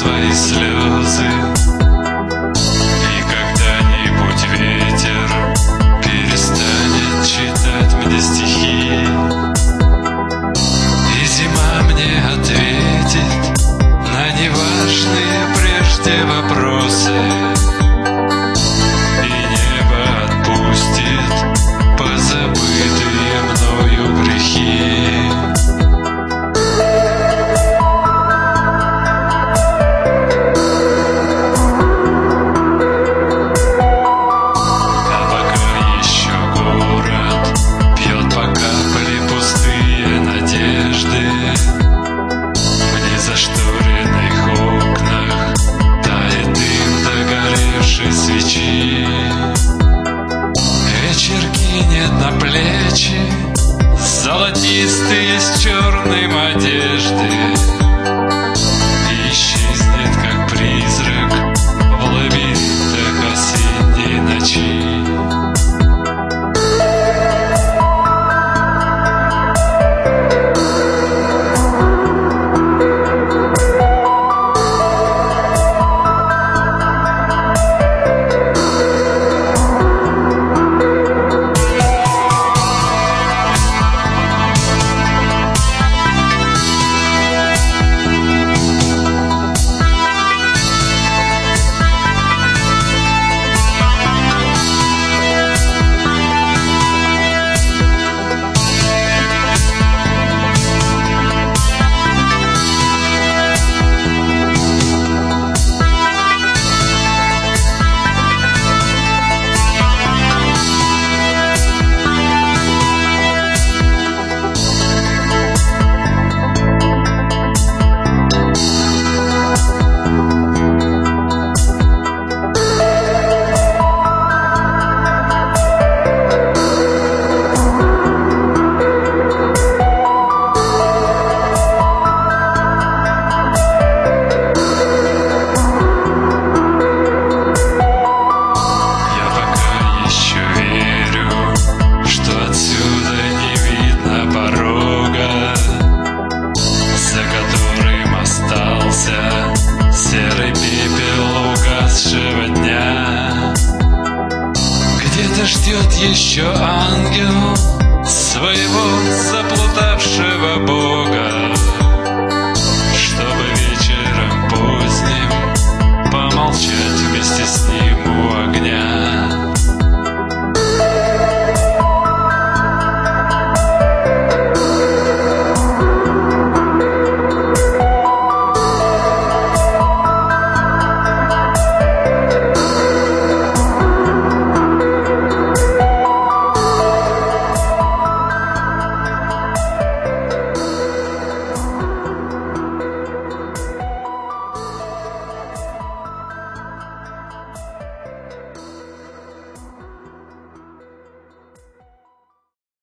свои слезы. И когда-нибудь ветер перестанет читать мне стихи, и зима мне ответит на неважные прежде вопросы, и небо отпустит позабытые мною грехи. А пока еще город пьет по капле пустые надежды, в незашторенных окнах тает дым догоревшей свечи. Вечер кинет на плечи золотистые с черным одежды и исчезнет, как призрак, в лабиринтах осенней ночи. Серый пепел угасшего дня. Где-то ждет еще